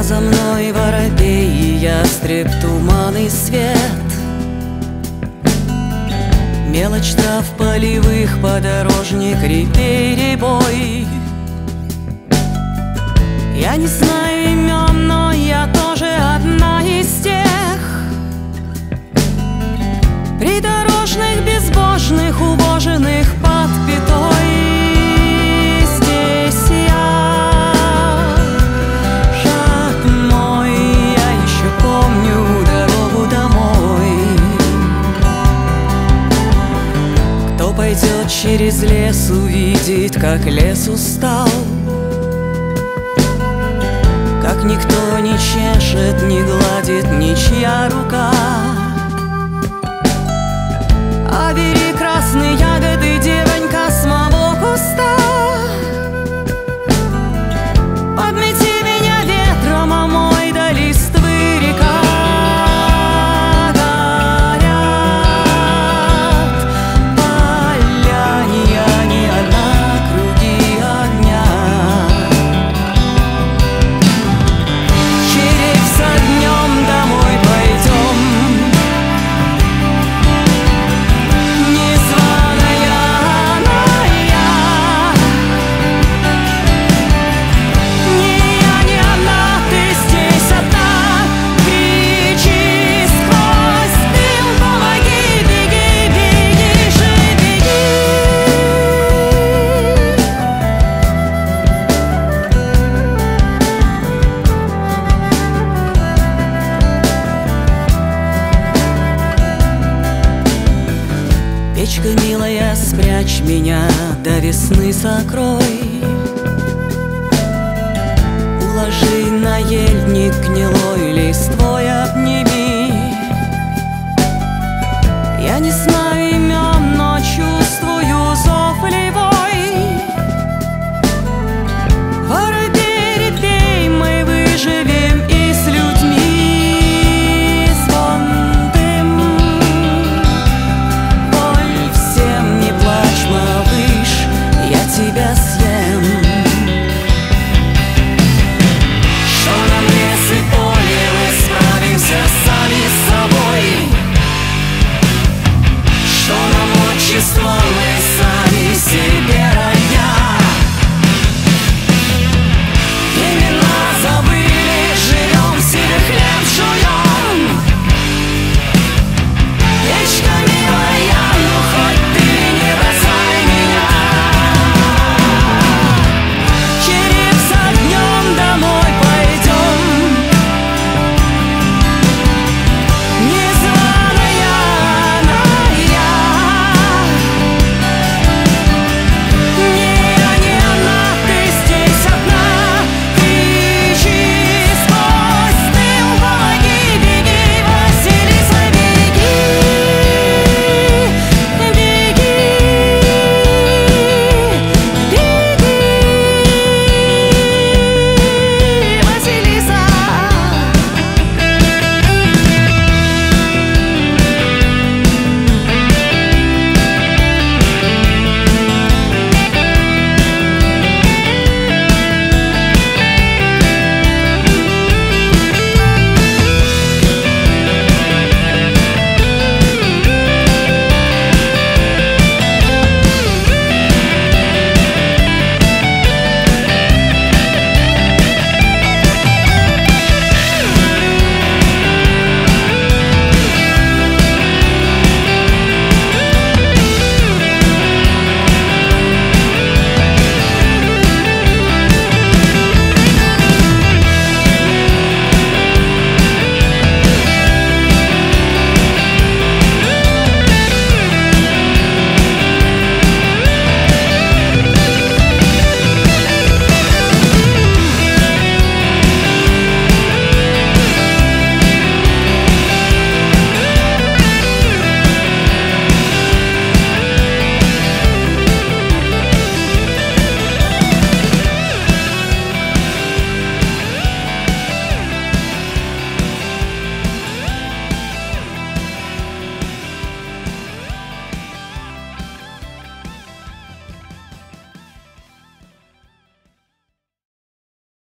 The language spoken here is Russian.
за мной воробей и ястреб, туман и свет. Мелочь трав полевых, подорожник, репей, бой. Я не знаю имен, но я тоже одна из тех придорожных, безбожных, увоженных под пятой. Здесь я, шаг мой, я еще помню дорогу домой. Кто пойдет через лес, увидит, как лес устал, как никто не чешет, не гладит ничья рука. А бери красные ягоды, девонька, с моего куста. Подмети меня ветром, а мой до листвы река. Горят поля, не я, не одна, круги огня. Черепса днем домой пойдем, печка милая, спрячь меня, до весны сокрой.